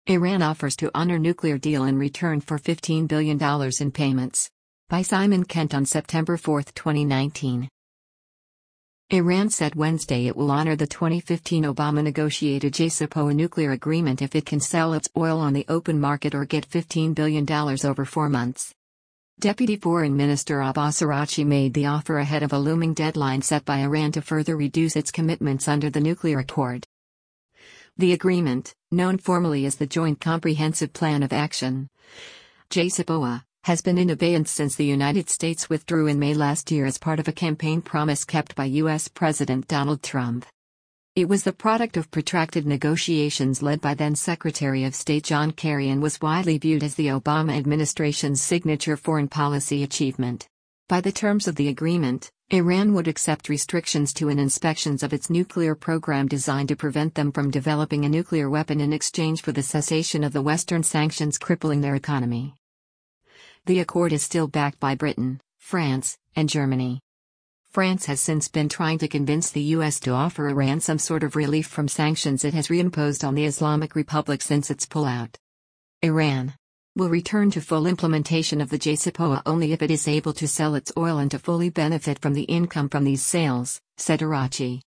Iran offers to honor nuclear deal in return for $15 billion in payments. By Simon Kent on September 4, 2019. Iran said Wednesday it will honor the 2015 Obama-negotiated JCPOA nuclear agreement if it can sell its oil on the open market or get $15 billion over 4 months. Deputy Foreign Minister Abbas Araghchi made the offer ahead of a looming deadline set by Iran to further reduce its commitments under the nuclear accord. The agreement, known formally as the Joint Comprehensive Plan of Action, JCPOA, has been in abeyance since the United States withdrew in May last year as part of a campaign promise kept by U.S. President Donald Trump. It was the product of protracted negotiations led by then Secretary of State John Kerry and was widely viewed as the Obama administration's signature foreign policy achievement. By the terms of the agreement, Iran would accept restrictions to and inspections of its nuclear program designed to prevent them from developing a nuclear weapon in exchange for the cessation of the Western sanctions crippling their economy. The accord is still backed by Britain, France, and Germany. France has since been trying to convince the U.S. to offer Iran some sort of relief from sanctions it has reimposed on the Islamic Republic since its pullout. Iran will return to full implementation of the JCPOA only if it is able to sell its oil and to fully benefit from the income from these sales, said Araghchi.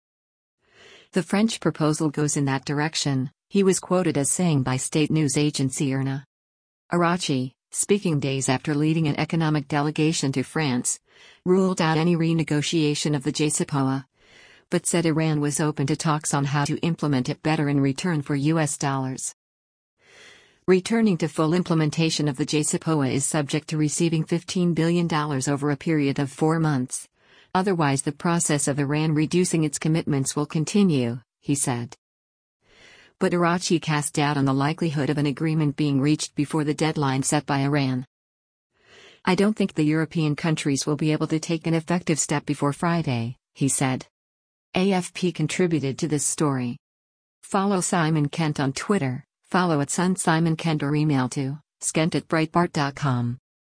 The French proposal goes in that direction, he was quoted as saying by state news agency IRNA. Araghchi, speaking days after leading an economic delegation to France, ruled out any renegotiation of the JCPOA, but said Iran was open to talks on how to implement it better in return for U.S. dollars. Returning to full implementation of the JCPOA is subject to receiving $15 billion over a period of 4 months. Otherwise, the process of Iran reducing its commitments will continue, he said. But Araghchi cast doubt on the likelihood of an agreement being reached before the deadline set by Iran. I don't think the European countries will be able to take an effective step before Friday, he said. AFP contributed to this story. Follow Simon Kent on Twitter. Follow @SunSimonKent or email to skent@breitbart.com.